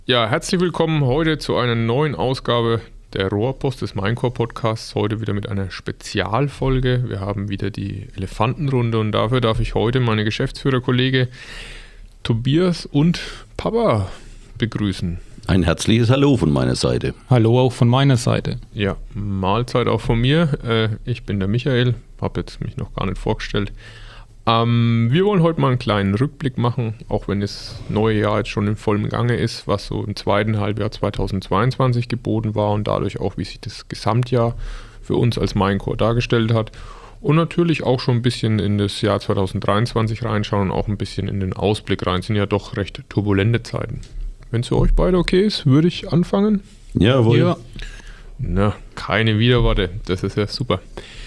Ja, herzlich willkommen heute zu einer neuen Ausgabe der Rohrpost des Minecore Podcasts. Heute wieder mit einer Spezialfolge. Wir haben wieder die Elefantenrunde und dafür darf ich heute meine Geschäftsführerkollege Tobias und Papa begrüßen. Ein herzliches Hallo von meiner Seite. Hallo auch von meiner Seite. Ja, Mahlzeit auch von mir. Ich bin der Michael, habe jetzt mich noch gar nicht vorgestellt. Wir wollen heute mal einen kleinen Rückblick machen, auch wenn das neue Jahr jetzt schon in vollem Gange ist, was so im zweiten Halbjahr 2022 geboten war und dadurch auch, wie sich das Gesamtjahr für uns als Minecore dargestellt hat. Und natürlich auch schon ein bisschen in das Jahr 2023 reinschauen und auch ein bisschen in den Ausblick rein. Es sind ja doch recht turbulente Zeiten. Wenn es für euch beide okay ist, würde ich anfangen. Jawohl. Ja. Na, keine Widerworte, das ist ja super.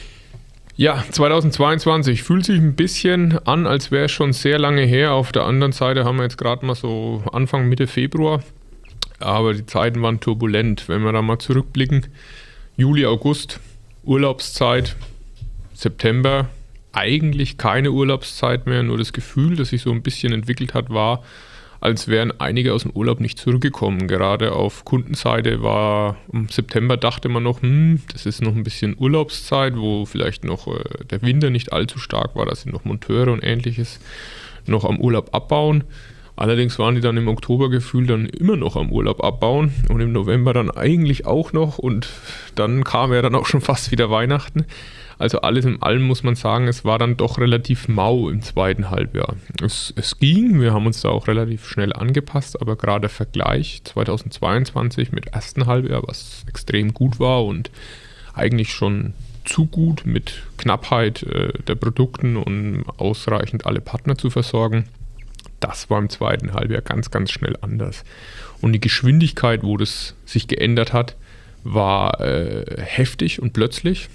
Ja, 2022 fühlt sich ein bisschen an, als wäre es schon sehr lange her. Auf der anderen Seite haben wir jetzt gerade mal so Anfang, Mitte Februar. Aber die Zeiten waren turbulent. Wenn wir da mal zurückblicken, Juli, August, Urlaubszeit, September, eigentlich keine Urlaubszeit mehr. Nur das Gefühl, das sich so ein bisschen entwickelt hat, war, als wären einige aus dem Urlaub nicht zurückgekommen. Gerade auf Kundenseite war im September, dachte man noch, das ist noch ein bisschen Urlaubszeit, wo vielleicht noch der Winter nicht allzu stark war. Da sind noch Monteure und Ähnliches noch am Urlaub abbauen. Allerdings waren die dann im Oktober gefühlt dann immer noch am Urlaub abbauen und im November dann eigentlich auch noch und dann kam ja dann auch schon fast wieder Weihnachten. Also alles in allem muss man sagen, es war dann doch relativ mau im zweiten Halbjahr. Es ging, wir haben uns da auch relativ schnell angepasst, aber gerade der Vergleich 2022 mit ersten Halbjahr, was extrem gut war und eigentlich schon zu gut mit Knappheit der Produkten und ausreichend alle Partner zu versorgen, das war im zweiten Halbjahr ganz, ganz schnell anders. Und die Geschwindigkeit, wo das sich geändert hat, war heftig und plötzlich.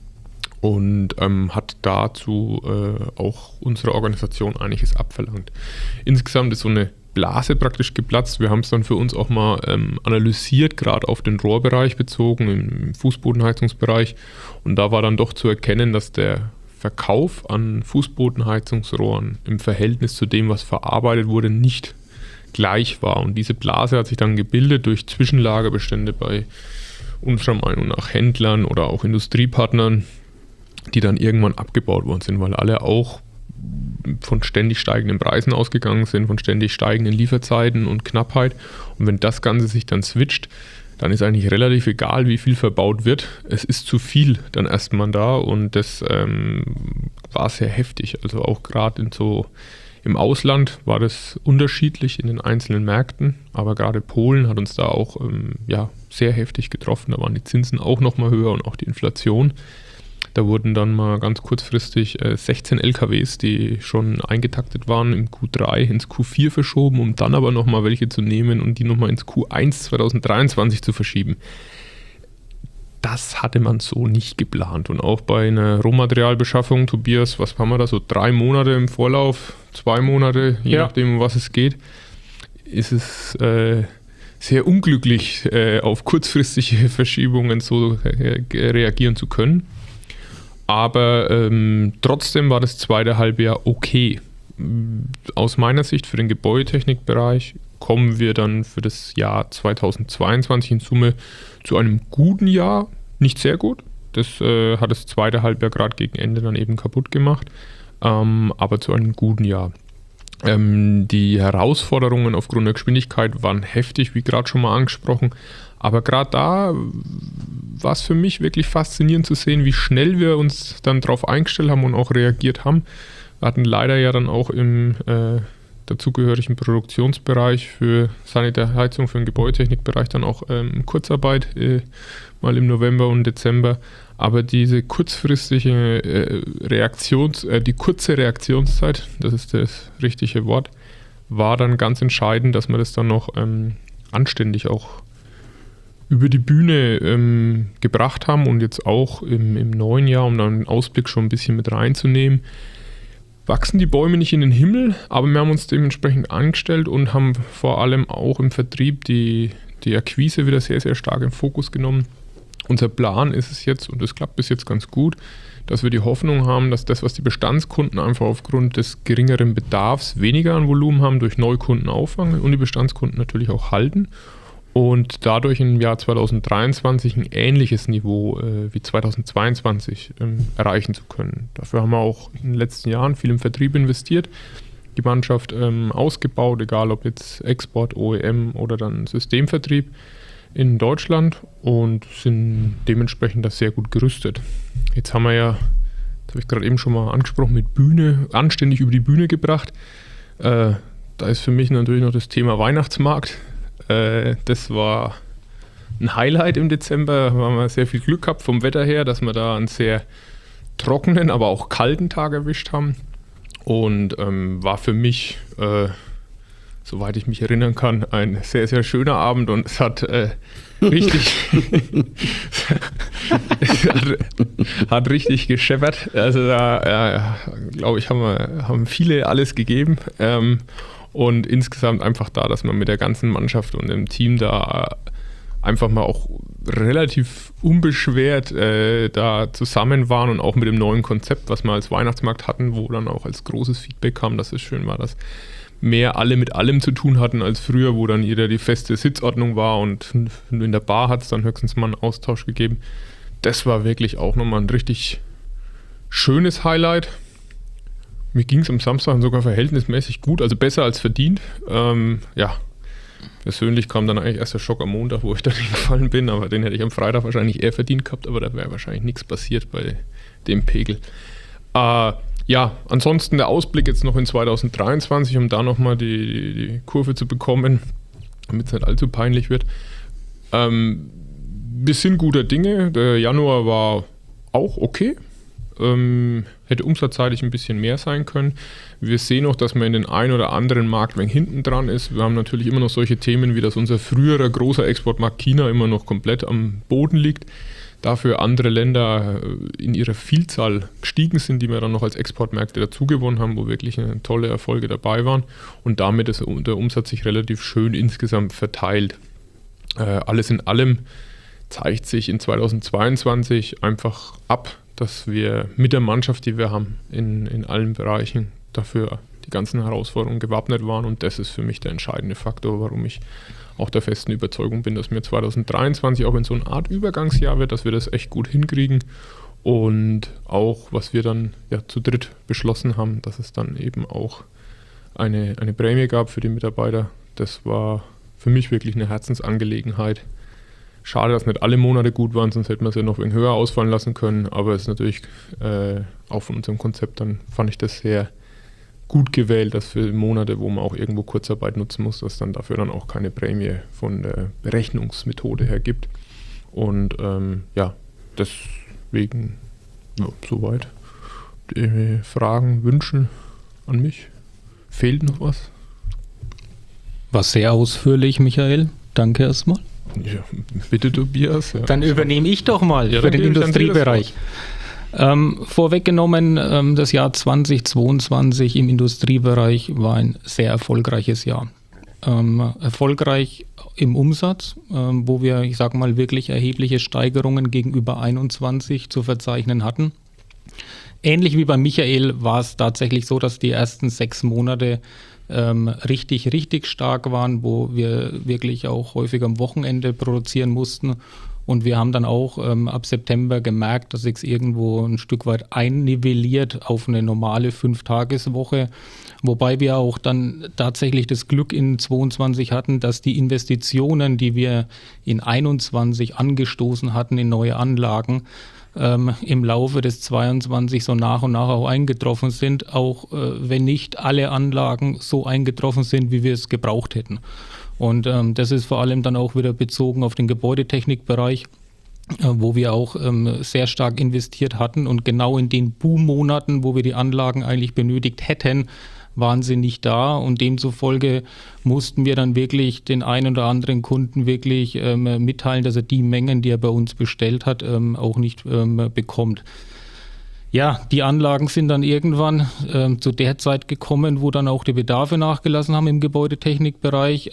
Und hat dazu auch unsere Organisation einiges abverlangt. Insgesamt ist so eine Blase praktisch geplatzt. Wir haben es dann für uns auch mal analysiert, gerade auf den Rohrbereich bezogen, im Fußbodenheizungsbereich. Und da war dann doch zu erkennen, dass der Verkauf an Fußbodenheizungsrohren im Verhältnis zu dem, was verarbeitet wurde, nicht gleich war. Und diese Blase hat sich dann gebildet durch Zwischenlagerbestände bei unserer Meinung nach Händlern oder auch Industriepartnern, die dann irgendwann abgebaut worden sind, weil alle auch von ständig steigenden Preisen ausgegangen sind, von ständig steigenden Lieferzeiten und Knappheit. Und wenn das Ganze sich dann switcht, dann ist eigentlich relativ egal, wie viel verbaut wird. Es ist zu viel dann erstmal da und das war sehr heftig. Also auch gerade im Ausland war das unterschiedlich in den einzelnen Märkten, aber gerade Polen hat uns da auch sehr heftig getroffen. Da waren die Zinsen auch nochmal höher und auch die Inflation. Da wurden dann mal ganz kurzfristig 16 LKWs, die schon eingetaktet waren, im Q3 ins Q4 verschoben, um dann aber nochmal welche zu nehmen und die nochmal ins Q1 2023 zu verschieben. Das hatte man so nicht geplant. Und auch bei einer Rohmaterialbeschaffung, Tobias, was haben wir da, so 3 Monate im Vorlauf, 2 Monate, je nachdem, um was es geht, ist es sehr unglücklich, auf kurzfristige Verschiebungen so reagieren zu können. Aber trotzdem war das zweite Halbjahr okay. Aus meiner Sicht für den Gebäudetechnikbereich kommen wir dann für das Jahr 2022 in Summe zu einem guten Jahr. Nicht sehr gut. Das hat das zweite Halbjahr gerade gegen Ende dann eben kaputt gemacht. Aber zu einem guten Jahr. Die Herausforderungen aufgrund der Geschwindigkeit waren heftig, wie gerade schon mal angesprochen. Aber gerade da war es für mich wirklich faszinierend zu sehen, wie schnell wir uns dann darauf eingestellt haben und auch reagiert haben. Wir hatten leider ja dann auch im dazugehörigen Produktionsbereich für Sanitärheizung, für den Gebäudetechnikbereich dann auch Kurzarbeit mal im November und Dezember. Aber diese kurzfristige die kurze Reaktionszeit, das ist das richtige Wort, war dann ganz entscheidend, dass wir das dann noch anständig auch über die Bühne gebracht haben und jetzt auch im neuen Jahr, um dann einen Ausblick schon ein bisschen mit reinzunehmen, wachsen die Bäume nicht in den Himmel, aber wir haben uns dementsprechend angestellt und haben vor allem auch im Vertrieb die Akquise wieder sehr, sehr stark im Fokus genommen Unser Plan ist es jetzt, und das klappt bis jetzt ganz gut, dass wir die Hoffnung haben, dass das, was die Bestandskunden einfach aufgrund des geringeren Bedarfs weniger an Volumen haben, durch Neukunden auffangen und die Bestandskunden natürlich auch halten und dadurch im Jahr 2023 ein ähnliches Niveau wie 2022 erreichen zu können. Dafür haben wir auch in den letzten Jahren viel im Vertrieb investiert, die Mannschaft ausgebaut, egal ob jetzt Export, OEM oder dann Systemvertrieb in Deutschland und sind dementsprechend das sehr gut gerüstet. Jetzt haben wir ja, das habe ich gerade eben schon mal angesprochen, mit Bühne, anständig über die Bühne gebracht. Da ist für mich natürlich noch das Thema Weihnachtsmarkt. Das war ein Highlight im Dezember. Da haben wir sehr viel Glück gehabt vom Wetter her, dass wir da einen sehr trockenen, aber auch kalten Tag erwischt haben. Und war für mich, soweit ich mich erinnern kann, ein sehr, sehr schöner Abend und es hat richtig hat richtig gescheppert. Also da, glaube ich, haben viele alles gegeben. Und insgesamt einfach da, dass man mit der ganzen Mannschaft und dem Team da einfach mal auch relativ unbeschwert da zusammen waren und auch mit dem neuen Konzept, was wir als Weihnachtsmarkt hatten, wo dann auch als großes Feedback kam, dass es schön war, dass mehr alle mit allem zu tun hatten als früher, wo dann jeder die feste Sitzordnung war und in der Bar hat es dann höchstens mal einen Austausch gegeben. Das war wirklich auch nochmal ein richtig schönes Highlight. Mir ging es am Samstag sogar verhältnismäßig gut, also besser als verdient. Persönlich kam dann eigentlich erst der Schock am Montag, wo ich dann hingefallen bin, aber den hätte ich am Freitag wahrscheinlich eher verdient gehabt, aber da wäre wahrscheinlich nichts passiert bei dem Pegel. Ansonsten der Ausblick jetzt noch in 2023, um da nochmal die Kurve zu bekommen, damit es nicht allzu peinlich wird. Wir sind guter Dinge, der Januar war auch okay. Hätte umsatzseitig ein bisschen mehr sein können. Wir sehen auch, dass man in den ein oder anderen Markt wenn hinten dran ist. Wir haben natürlich immer noch solche Themen, wie dass unser früherer großer Exportmarkt China immer noch komplett am Boden liegt. Dafür andere Länder in ihrer Vielzahl gestiegen sind, die wir dann noch als Exportmärkte dazugewonnen haben, wo wirklich tolle Erfolge dabei waren. Und damit ist der Umsatz sich relativ schön insgesamt verteilt. Alles in allem zeigt sich in 2022 einfach ab, dass wir mit der Mannschaft, die wir haben, in allen Bereichen dafür die ganzen Herausforderungen gewappnet waren. Und das ist für mich der entscheidende Faktor, warum ich auch der festen Überzeugung bin, dass mir 2023 auch in so eine Art Übergangsjahr wird, dass wir das echt gut hinkriegen. Und auch, was wir dann zu dritt beschlossen haben, dass es dann eben auch eine Prämie gab für die Mitarbeiter. Das war für mich wirklich eine Herzensangelegenheit. Schade, dass nicht alle Monate gut waren, sonst hätten wir es ja noch ein wenig höher ausfallen lassen können. Aber es ist natürlich auch von unserem Konzept, dann fand ich das sehr gut gewählt, dass für Monate, wo man auch irgendwo Kurzarbeit nutzen muss, dass dann dafür dann auch keine Prämie von der Berechnungsmethode her gibt. Und deswegen soweit. Die Fragen, Wünsche an mich? Fehlt noch was? War sehr ausführlich, Michael. Danke erstmal. Ja, bitte Tobias. Ja. Dann übernehme ich doch mal für den Industriebereich. Vorweggenommen, das Jahr 2022 im Industriebereich war ein sehr erfolgreiches Jahr. Erfolgreich im Umsatz, wo wir, ich sage mal, wirklich erhebliche Steigerungen gegenüber 21 zu verzeichnen hatten. Ähnlich wie bei Michael war es tatsächlich so, dass die ersten 6 Monate richtig stark waren, wo wir wirklich auch häufig am Wochenende produzieren mussten. Und wir haben dann auch ab September gemerkt, dass sich irgendwo ein Stück weit einnivelliert auf eine normale 5-Tages-Woche. Wobei wir auch dann tatsächlich das Glück in 22 hatten, dass die Investitionen, die wir in 21 angestoßen hatten in neue Anlagen, im Laufe des 22 so nach und nach auch eingetroffen sind, auch wenn nicht alle Anlagen so eingetroffen sind, wie wir es gebraucht hätten. Und das ist vor allem dann auch wieder bezogen auf den Gebäudetechnikbereich, wo wir auch sehr stark investiert hatten und genau in den Boom-Monaten, wo wir die Anlagen eigentlich benötigt hätten, waren sie nicht da und demzufolge mussten wir dann wirklich den einen oder anderen Kunden wirklich mitteilen, dass er die Mengen, die er bei uns bestellt hat, auch nicht bekommt. Ja, die Anlagen sind dann irgendwann zu der Zeit gekommen, wo dann auch die Bedarfe nachgelassen haben im Gebäudetechnikbereich.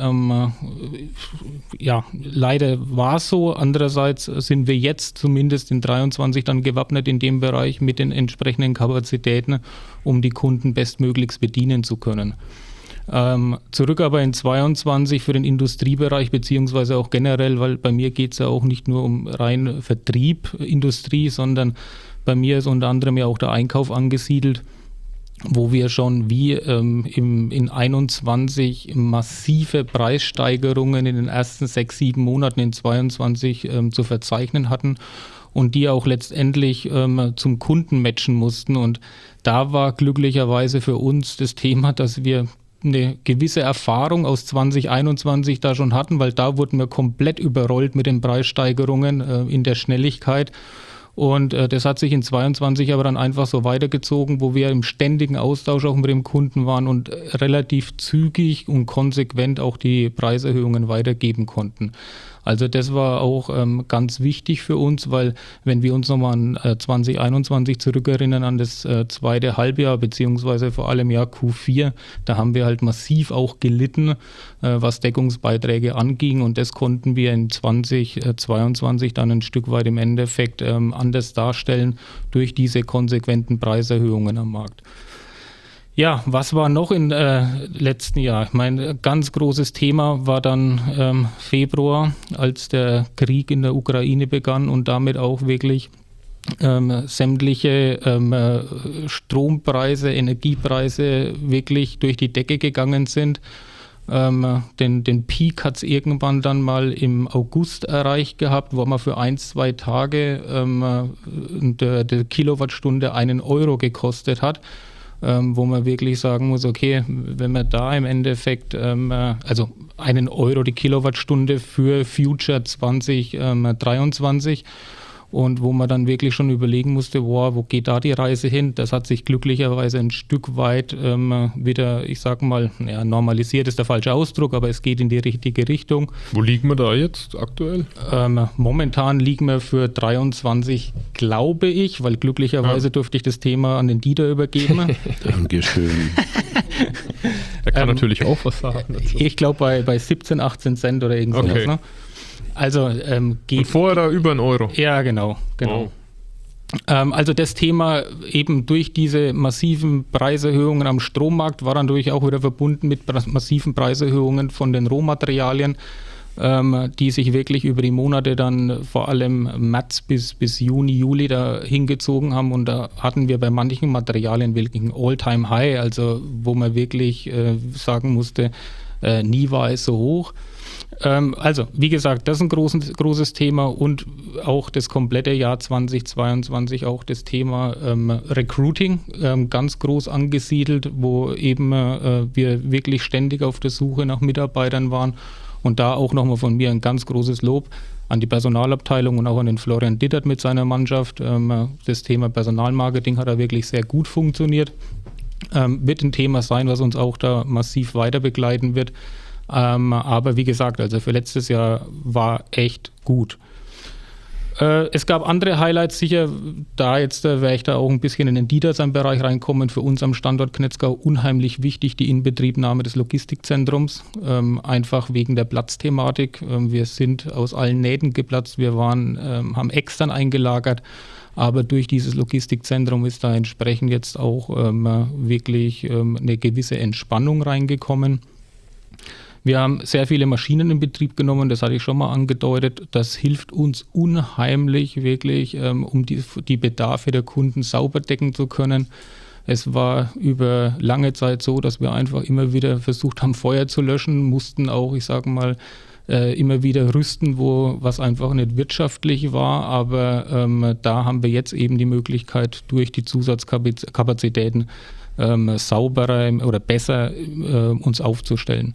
Ja, leider war es so. Andererseits sind wir jetzt zumindest in 23 dann gewappnet in dem Bereich mit den entsprechenden Kapazitäten, um die Kunden bestmöglichst bedienen zu können. Zurück aber in 22 für den Industriebereich beziehungsweise auch generell, weil bei mir geht es ja auch nicht nur um rein Vertrieb, Industrie, sondern bei mir ist unter anderem ja auch der Einkauf angesiedelt, wo wir schon wie in 21 massive Preissteigerungen in den ersten 6-7 Monaten in 22 zu verzeichnen hatten und die auch letztendlich zum Kunden matchen mussten. Und da war glücklicherweise für uns das Thema, dass wir eine gewisse Erfahrung aus 2021 da schon hatten, weil da wurden wir komplett überrollt mit den Preissteigerungen in der Schnelligkeit. Und das hat sich in 22 aber dann einfach so weitergezogen, wo wir im ständigen Austausch auch mit dem Kunden waren und relativ zügig und konsequent auch die Preiserhöhungen weitergeben konnten. Also das war auch ganz wichtig für uns, weil wenn wir uns nochmal an 2021 zurückerinnern, an das zweite Halbjahr beziehungsweise vor allem Jahr Q4, da haben wir halt massiv auch gelitten, was Deckungsbeiträge anging, und das konnten wir in 2022 dann ein Stück weit im Endeffekt anders darstellen durch diese konsequenten Preiserhöhungen am Markt. Ja, was war noch im letzten Jahr? Ich meine, ganz großes Thema war dann Februar, als der Krieg in der Ukraine begann und damit auch wirklich sämtliche Strompreise, Energiepreise wirklich durch die Decke gegangen sind. Den Peak hat es irgendwann dann mal im August erreicht gehabt, wo man für 1-2 Tage der Kilowattstunde 1 Euro gekostet hat. Wo man wirklich sagen muss, okay, wenn man da im Endeffekt, also 1 Euro die Kilowattstunde für Future 2023, und wo man dann wirklich schon überlegen musste, wow, wo geht da die Reise hin? Das hat sich glücklicherweise ein Stück weit wieder, ich sag mal, ja, normalisiert ist der falsche Ausdruck, aber es geht in die richtige Richtung. Wo liegen wir da jetzt aktuell? Momentan liegen wir für 23, glaube ich, weil glücklicherweise durfte ich das Thema an den Dieter übergeben. Dankeschön. Er kann natürlich auch was sagen dazu. Ich glaube bei 17, 18 Cent oder irgendwas. Okay. Ne? Also geht. Und vorher da über 1 Euro. Ja, genau. Wow. Also das Thema eben durch diese massiven Preiserhöhungen am Strommarkt war dann natürlich auch wieder verbunden mit massiven Preiserhöhungen von den Rohmaterialien, die sich wirklich über die Monate dann vor allem März bis Juni, Juli da hingezogen haben, und da hatten wir bei manchen Materialien wirklich ein All-Time-High, also wo man wirklich sagen musste, nie war es so hoch. Also, wie gesagt, das ist ein großes Thema, und auch das komplette Jahr 2022 auch das Thema Recruiting ganz groß angesiedelt, wo eben wir wirklich ständig auf der Suche nach Mitarbeitern waren, und da auch nochmal von mir ein ganz großes Lob an die Personalabteilung und auch an den Florian Dittert mit seiner Mannschaft. Das Thema Personalmarketing hat da wirklich sehr gut funktioniert. Wird ein Thema sein, was uns auch da massiv weiter begleiten wird. Aber wie gesagt, also für letztes Jahr war echt gut. Es gab andere Highlights sicher, wäre ich da auch ein bisschen in den Dieter seinen Bereich reinkommen. Für uns am Standort Knetzgau unheimlich wichtig die Inbetriebnahme des Logistikzentrums, einfach wegen der Platzthematik. Wir sind aus allen Nähten geplatzt, wir haben extern eingelagert, aber durch dieses Logistikzentrum ist da entsprechend jetzt auch wirklich eine gewisse Entspannung reingekommen. Wir haben sehr viele Maschinen in Betrieb genommen, das hatte ich schon mal angedeutet. Das hilft uns unheimlich wirklich, um die Bedarfe der Kunden sauber decken zu können. Es war über lange Zeit so, dass wir einfach immer wieder versucht haben, Feuer zu löschen, mussten auch, ich sage mal, immer wieder rüsten, was einfach nicht wirtschaftlich war. Aber da haben wir jetzt eben die Möglichkeit, durch die Zusatzkapazitäten sauberer oder besser uns aufzustellen.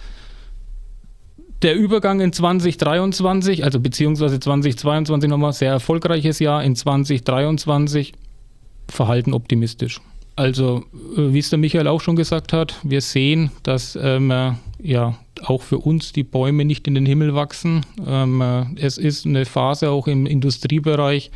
Der Übergang in 2023, also beziehungsweise 2022 nochmal, sehr erfolgreiches Jahr. In 2023 verhalten optimistisch. Also, wie es der Michael auch schon gesagt hat, wir sehen, dass auch für uns die Bäume nicht in den Himmel wachsen. Es ist eine Phase auch im Industriebereich,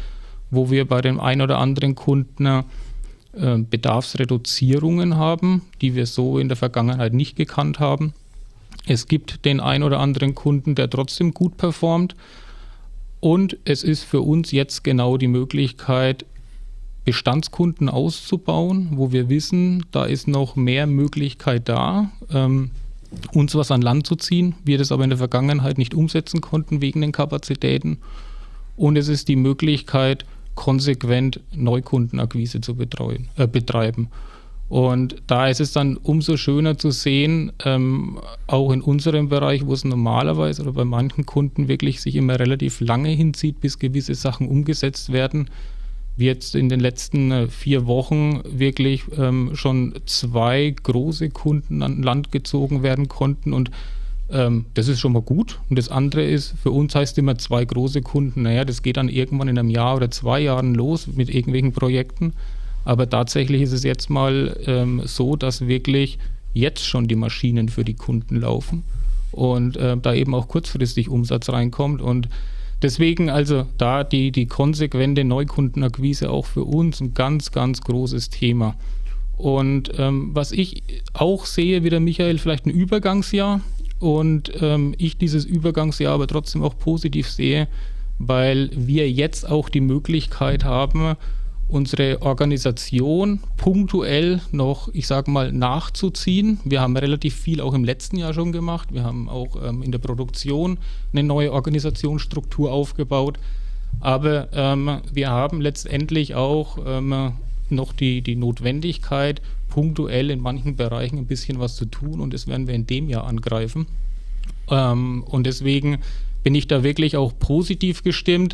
wo wir bei dem einen oder anderen Kunden Bedarfsreduzierungen haben, die wir so in der Vergangenheit nicht gekannt haben. Es gibt den einen oder anderen Kunden, der trotzdem gut performt. Und es ist für uns jetzt genau die Möglichkeit, Bestandskunden auszubauen, wo wir wissen, da ist noch mehr Möglichkeit da, uns was an Land zu ziehen, wir das aber in der Vergangenheit nicht umsetzen konnten wegen den Kapazitäten. Und es ist die Möglichkeit, konsequent Neukundenakquise zu betreiben. Und da ist es dann umso schöner zu sehen, auch in unserem Bereich, wo es normalerweise oder bei manchen Kunden wirklich sich immer relativ lange hinzieht, bis gewisse Sachen umgesetzt werden, wie jetzt in den letzten 4 Wochen wirklich schon 2 große Kunden an Land gezogen werden konnten. Und das ist schon mal gut. Und das andere ist, für uns heißt immer 2 große Kunden, naja, das geht dann irgendwann in einem Jahr oder 2 Jahren los mit irgendwelchen Projekten. Aber tatsächlich ist es jetzt mal so, dass wirklich jetzt schon die Maschinen für die Kunden laufen und da eben auch kurzfristig Umsatz reinkommt. Und deswegen also da die konsequente Neukundenakquise auch für uns ein ganz, ganz großes Thema. Und was ich auch sehe, wie der Michael, vielleicht ein Übergangsjahr und ich dieses Übergangsjahr aber trotzdem auch positiv sehe, weil wir jetzt auch die Möglichkeit haben, unsere Organisation punktuell noch, ich sage mal, nachzuziehen. Wir haben relativ viel auch im letzten Jahr schon gemacht. Wir haben auch in der Produktion eine neue Organisationsstruktur aufgebaut. Aber wir haben letztendlich auch noch die Notwendigkeit, punktuell in manchen Bereichen ein bisschen was zu tun. Und das werden wir in dem Jahr angreifen. Und deswegen bin ich da wirklich auch positiv gestimmt.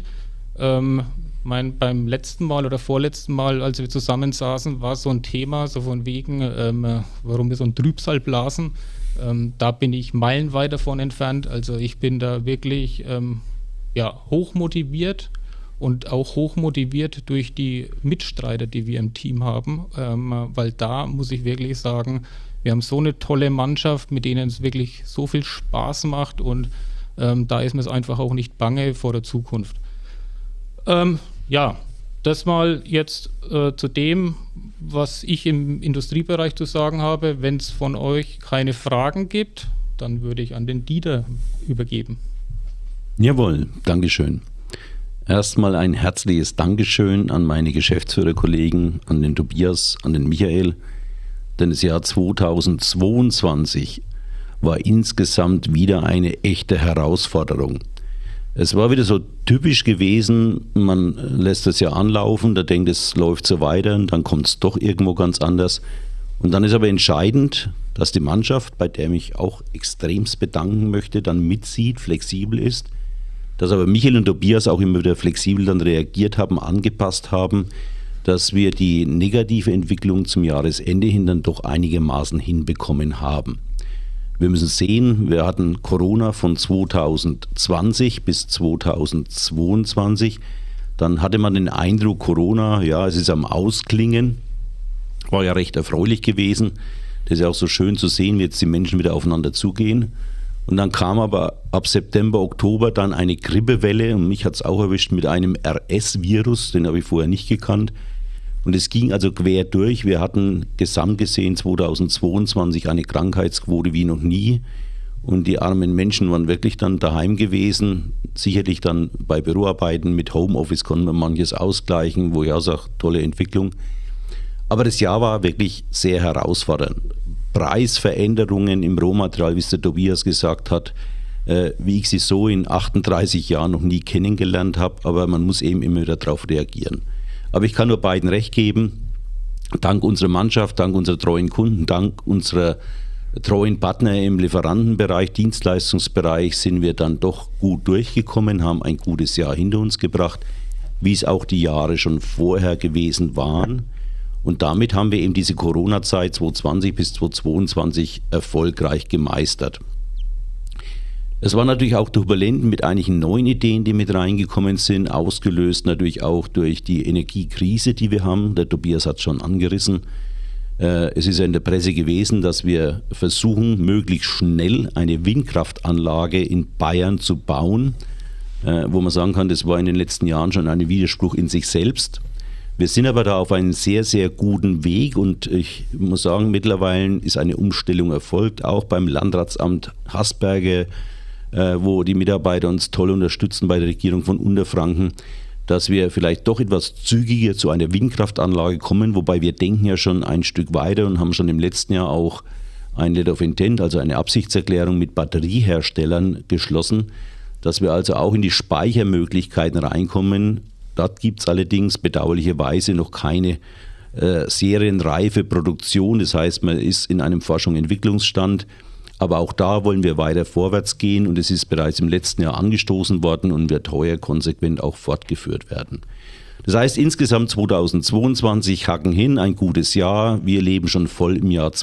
Beim letzten Mal oder vorletzten Mal, als wir zusammensaßen, war so ein Thema, so von wegen, warum wir so ein Trübsal blasen. Da bin ich meilenweit davon entfernt. Also ich bin da wirklich hochmotiviert und auch hochmotiviert durch die Mitstreiter, die wir im Team haben. Weil da muss ich wirklich sagen, wir haben so eine tolle Mannschaft, mit denen es wirklich so viel Spaß macht und da ist mir es einfach auch nicht bange vor der Zukunft. Das mal jetzt zu dem, was ich im Industriebereich zu sagen habe. Wenn es von euch keine Fragen gibt, dann würde ich an den Dieter übergeben. Jawohl, Dankeschön. Erstmal ein herzliches Dankeschön an meine Geschäftsführerkollegen, an den Tobias, an den Michael, denn das Jahr 2022 war insgesamt wieder eine echte Herausforderung. Es war wieder so typisch gewesen, man lässt das ja anlaufen, da denkt es läuft so weiter und dann kommt es doch irgendwo ganz anders. Und dann ist aber entscheidend, dass die Mannschaft, bei der mich auch extremst bedanken möchte, dann mitzieht, flexibel ist, dass aber Michael und Tobias auch immer wieder flexibel dann reagiert haben, angepasst haben, dass wir die negative Entwicklung zum Jahresende hin dann doch einigermaßen hinbekommen haben. Wir müssen sehen, wir hatten Corona von 2020 bis 2022. Dann hatte man den Eindruck, Corona, ja, es ist am Ausklingen. War ja recht erfreulich gewesen. Das ist ja auch so schön zu sehen, wie jetzt die Menschen wieder aufeinander zugehen. Und dann kam aber ab September, Oktober dann eine Grippewelle und mich hat es auch erwischt mit einem RS-Virus, den habe ich vorher nicht gekannt. Und es ging also quer durch. Wir hatten gesamt gesehen 2022 eine Krankheitsquote wie noch nie. Und die armen Menschen waren wirklich dann daheim gewesen. Sicherlich dann bei Büroarbeiten mit Homeoffice konnte man manches ausgleichen, wo ich auch sage, tolle Entwicklung. Aber das Jahr war wirklich sehr herausfordernd. Preisveränderungen im Rohmaterial, wie es der Tobias gesagt hat, wie ich sie so in 38 Jahren noch nie kennengelernt habe. Aber man muss eben immer wieder darauf reagieren. Aber ich kann nur beiden recht geben, dank unserer Mannschaft, dank unserer treuen Kunden, dank unserer treuen Partner im Lieferantenbereich, Dienstleistungsbereich sind wir dann doch gut durchgekommen, haben ein gutes Jahr hinter uns gebracht, wie es auch die Jahre schon vorher gewesen waren. Und damit haben wir eben diese Corona-Zeit 2020 bis 2022 erfolgreich gemeistert. Es war natürlich auch turbulent mit einigen neuen Ideen, die mit reingekommen sind, ausgelöst natürlich auch durch die Energiekrise, die wir haben. Der Tobias hat es schon angerissen. Es ist ja in der Presse gewesen, dass wir versuchen, möglichst schnell eine Windkraftanlage in Bayern zu bauen. wo man sagen kann, das war in den letzten Jahren schon ein Widerspruch in sich selbst. Wir sind aber da auf einem sehr, sehr guten Weg und ich muss sagen, mittlerweile ist eine Umstellung erfolgt, auch beim Landratsamt Hasberge, wo die Mitarbeiter uns toll unterstützen bei der Regierung von Unterfranken, dass wir vielleicht doch etwas zügiger zu einer Windkraftanlage kommen, wobei wir denken ja schon ein Stück weiter und haben schon im letzten Jahr auch ein Letter of Intent, also eine Absichtserklärung mit Batterieherstellern geschlossen, dass wir also auch in die Speichermöglichkeiten reinkommen. Dort gibt es allerdings bedauerlicherweise noch keine serienreife Produktion. Das heißt, man ist in einem Forschung- und Entwicklungsstand. Aber auch da wollen wir weiter vorwärts gehen und es ist bereits im letzten Jahr angestoßen worden und wird heuer konsequent auch fortgeführt werden. Das heißt, insgesamt 2022 hacken hin, ein gutes Jahr. Wir leben schon voll im Jahr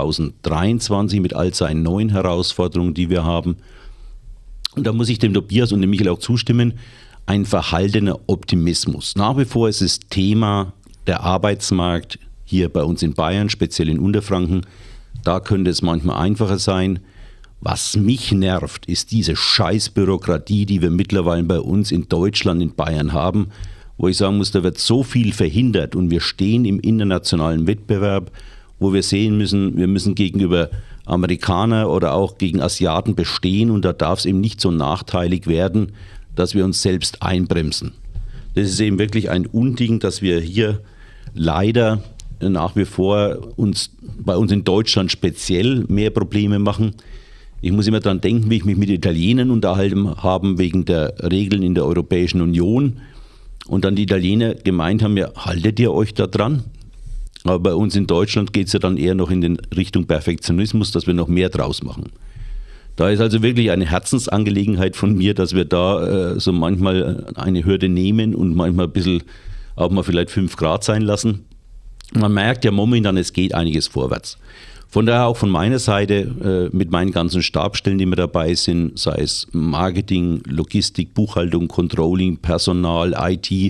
2023 mit all seinen neuen Herausforderungen, die wir haben. Und da muss ich dem Tobias und dem Michael auch zustimmen, ein verhaltener Optimismus. Nach wie vor ist das Thema der Arbeitsmarkt hier bei uns in Bayern, speziell in Unterfranken. Da könnte es manchmal einfacher sein. Was mich nervt, ist diese Scheißbürokratie, die wir mittlerweile bei uns in Deutschland, in Bayern haben, wo ich sagen muss, da wird so viel verhindert und wir stehen im internationalen Wettbewerb, wo wir sehen müssen, wir müssen gegenüber Amerikaner oder auch gegen Asiaten bestehen und da darf es eben nicht so nachteilig werden, dass wir uns selbst einbremsen. Das ist eben wirklich ein Unding, dass wir hier leider nach wie vor bei uns in Deutschland speziell mehr Probleme machen. Ich muss immer daran denken, wie ich mich mit Italienern unterhalten habe wegen der Regeln in der Europäischen Union und dann die Italiener gemeint haben, ja, haltet ihr euch da dran? Aber bei uns in Deutschland geht es ja dann eher noch in den Richtung Perfektionismus, dass wir noch mehr draus machen. Da ist also wirklich eine Herzensangelegenheit von mir, dass wir da so manchmal eine Hürde nehmen und manchmal ein bisschen auch mal vielleicht 5 Grad sein lassen. Man merkt ja momentan, es geht einiges vorwärts. Von daher auch von meiner Seite mit meinen ganzen Stabsstellen, die mir dabei sind, sei es Marketing, Logistik, Buchhaltung, Controlling, Personal, IT,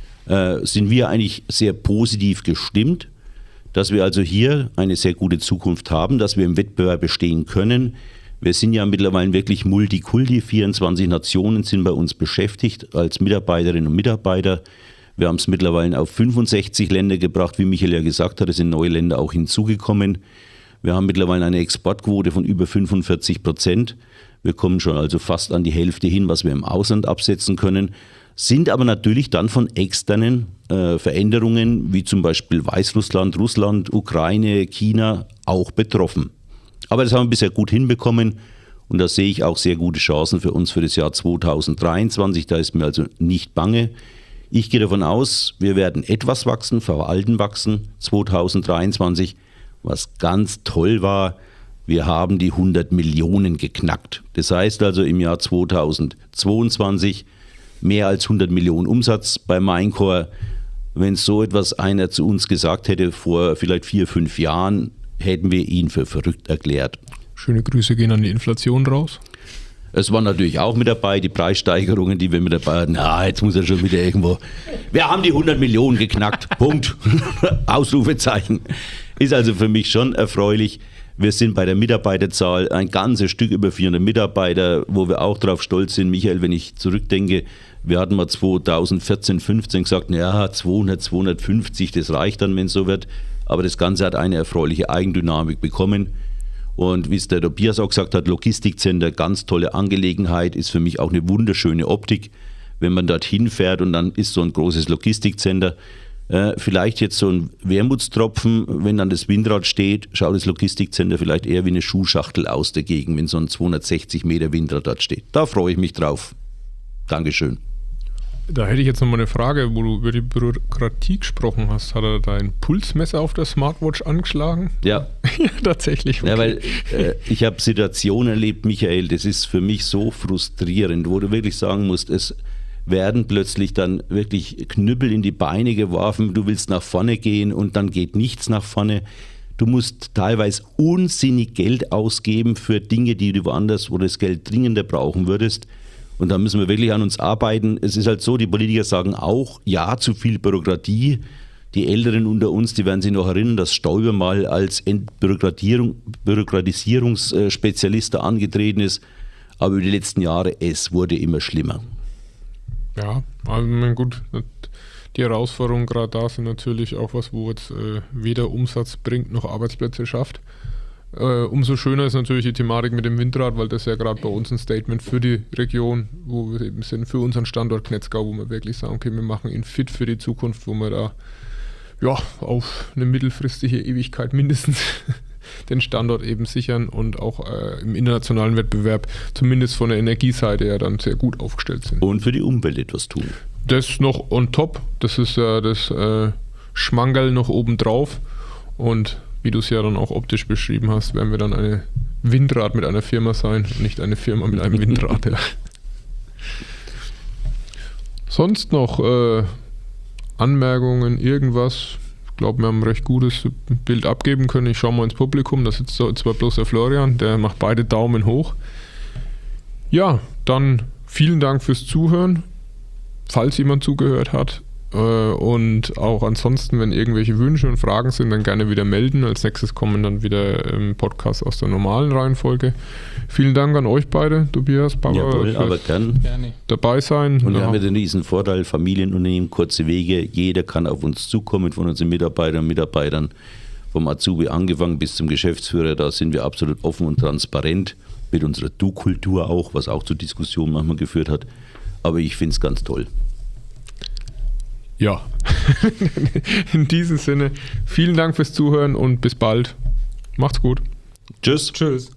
sind wir eigentlich sehr positiv gestimmt, dass wir also hier eine sehr gute Zukunft haben, dass wir im Wettbewerb bestehen können. Wir sind ja mittlerweile wirklich Multikulti, 24 Nationen sind bei uns beschäftigt als Mitarbeiterinnen und Mitarbeiter. Wir haben es mittlerweile auf 65 Länder gebracht, wie Michael ja gesagt hat, es sind neue Länder auch hinzugekommen. Wir haben mittlerweile eine Exportquote von über 45%. Wir kommen schon also fast an die Hälfte hin, was wir im Ausland absetzen können, sind aber natürlich dann von externen Veränderungen, wie zum Beispiel Weißrussland, Russland, Ukraine, China, auch betroffen. Aber das haben wir bisher gut hinbekommen und da sehe ich auch sehr gute Chancen für uns für das Jahr 2023. Da ist mir also nicht bange. Ich gehe davon aus, wir werden etwas wachsen, verwalten wachsen 2023. Was ganz toll war, wir haben die 100 Millionen geknackt. Das heißt also im Jahr 2022 mehr als 100 Millionen Umsatz bei Minecore. Wenn so etwas einer zu uns gesagt hätte vor vielleicht 4, 5 Jahren, hätten wir ihn für verrückt erklärt. Schöne Grüße gehen an die Inflation raus. Es waren natürlich auch mit dabei, die Preissteigerungen, die wir mit dabei hatten. Na, jetzt muss er schon wieder irgendwo. Wir haben die 100 Millionen geknackt. Punkt. Ausrufezeichen. Ist also für mich schon erfreulich. Wir sind bei der Mitarbeiterzahl ein ganzes Stück über 400 Mitarbeiter, wo wir auch drauf stolz sind. Michael, wenn ich zurückdenke, wir hatten mal 2014, 15 gesagt, naja, 200, 250, das reicht dann, wenn es so wird. Aber das Ganze hat eine erfreuliche Eigendynamik bekommen. Und wie es der Tobias auch gesagt hat, Logistikcenter, ganz tolle Angelegenheit, ist für mich auch eine wunderschöne Optik, wenn man dorthin fährt und dann ist so ein großes Logistikcenter. Vielleicht jetzt so ein Wermutstropfen, wenn dann das Windrad steht, schaut das Logistikcenter vielleicht eher wie eine Schuhschachtel aus dagegen, wenn so ein 260 Meter Windrad dort steht. Da freue ich mich drauf. Dankeschön. Da hätte ich jetzt noch mal eine Frage, wo du über die Bürokratie gesprochen hast. Hat er dein Pulsmesser auf der Smartwatch angeschlagen? Ja. Ja, tatsächlich. Okay. Ja, weil ich habe Situationen erlebt, Michael, das ist für mich so frustrierend, wo du wirklich sagen musst, es werden plötzlich dann wirklich Knüppel in die Beine geworfen, du willst nach vorne gehen und dann geht nichts nach vorne. Du musst teilweise unsinnig Geld ausgeben für Dinge, die du woanders, wo du das Geld dringender brauchen würdest. Und da müssen wir wirklich an uns arbeiten. Es ist halt so, die Politiker sagen auch, ja, zu viel Bürokratie. Die Älteren unter uns, die werden sich noch erinnern, dass Stoiber mal als Bürokratisierungsspezialist da angetreten ist. Aber über die letzten Jahre, es wurde immer schlimmer. Ja, also mein gut, die Herausforderungen gerade da sind natürlich auch was, wo jetzt weder Umsatz bringt noch Arbeitsplätze schafft. Umso schöner ist natürlich die Thematik mit dem Windrad, weil das ja gerade bei uns ein Statement für die Region, wo wir eben sind, für unseren Standort Knetzgau, wo wir wirklich sagen, okay, wir machen ihn fit für die Zukunft, wo wir da ja auf eine mittelfristige Ewigkeit mindestens den Standort eben sichern und auch im internationalen Wettbewerb zumindest von der Energieseite ja dann sehr gut aufgestellt sind. Und für die Umwelt etwas tun. Das noch on top, das ist ja das Schmankerl noch obendrauf und wie du es ja dann auch optisch beschrieben hast, werden wir dann eine Windrad mit einer Firma sein und nicht eine Firma mit einem Windrad. Ja. Sonst noch Anmerkungen, irgendwas? Ich glaube, wir haben ein recht gutes Bild abgeben können. Ich schaue mal ins Publikum, da sitzt zwar bloß der Florian, der macht beide Daumen hoch. Ja, dann vielen Dank fürs Zuhören, falls jemand zugehört hat. Und auch ansonsten, wenn irgendwelche Wünsche und Fragen sind, dann gerne wieder melden. Als nächstes kommen dann wieder Podcasts aus der normalen Reihenfolge. Vielen Dank an euch beide, Tobias, Papa, Jawohl, aber gern dabei sein. Und wir haben ja den riesen Vorteil, Familienunternehmen, kurze Wege. Jeder kann auf uns zukommen von unseren Mitarbeitern und Mitarbeitern, vom Azubi angefangen bis zum Geschäftsführer. Da sind wir absolut offen und transparent mit unserer Du-Kultur auch, was auch zu Diskussionen manchmal geführt hat. Aber ich finde es ganz toll. Ja, in diesem Sinne, vielen Dank fürs Zuhören und bis bald. Macht's gut. Tschüss. Tschüss.